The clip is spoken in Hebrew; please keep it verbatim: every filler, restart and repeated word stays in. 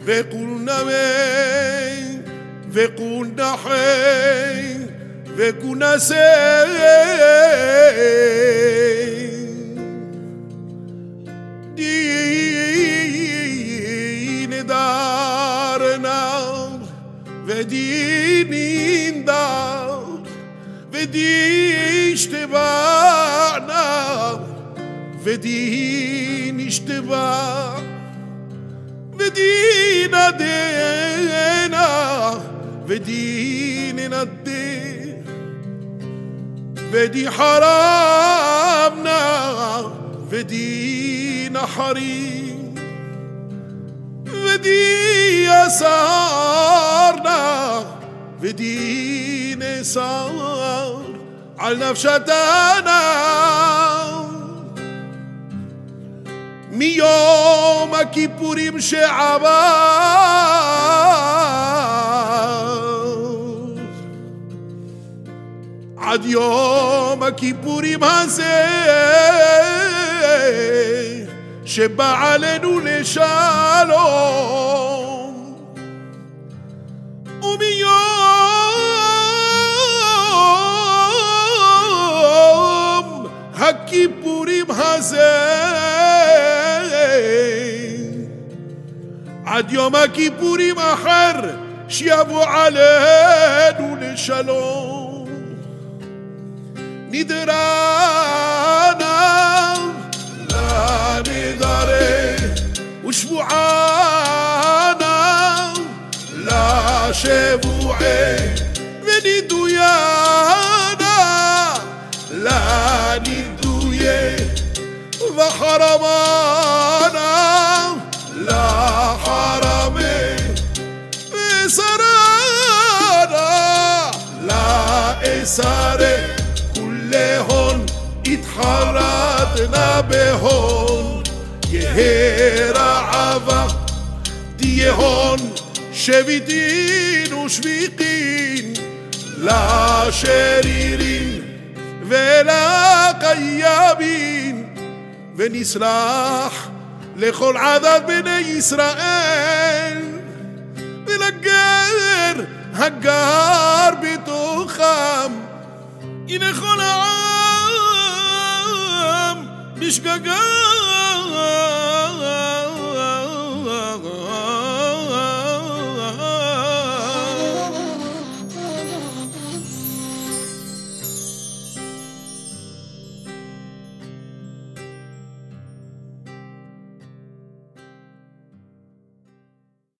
וכולנה מי וכולנה חי וכולנה סי דין דרנה ודין דר ודין שתבענה ודין ישתבע ودين دينا ودين ندي ودي حرامنا ودين حريم ودي يسارنا ودين يسار على نفشتنا מיום הכיפורים שעבר עד יום הכיפורים הזה שבא עלינו לשלום ומיום הכיפורים הזה עד יום הכיפורים אחר שיבוא עלינו לשלום נדרנה לנדרה ושבוענה לשבועי ונידוינה לנידויי וחרמנה לחרמי וסרנה לאסרי כולהון התחרטנה בהון יהי רעבה תיהון שביתין ושביqin לשרירים ולקיימים ונסלח לכל עדת בני ישראל ולגר הגר בתוכם הנה כל העם בשגגה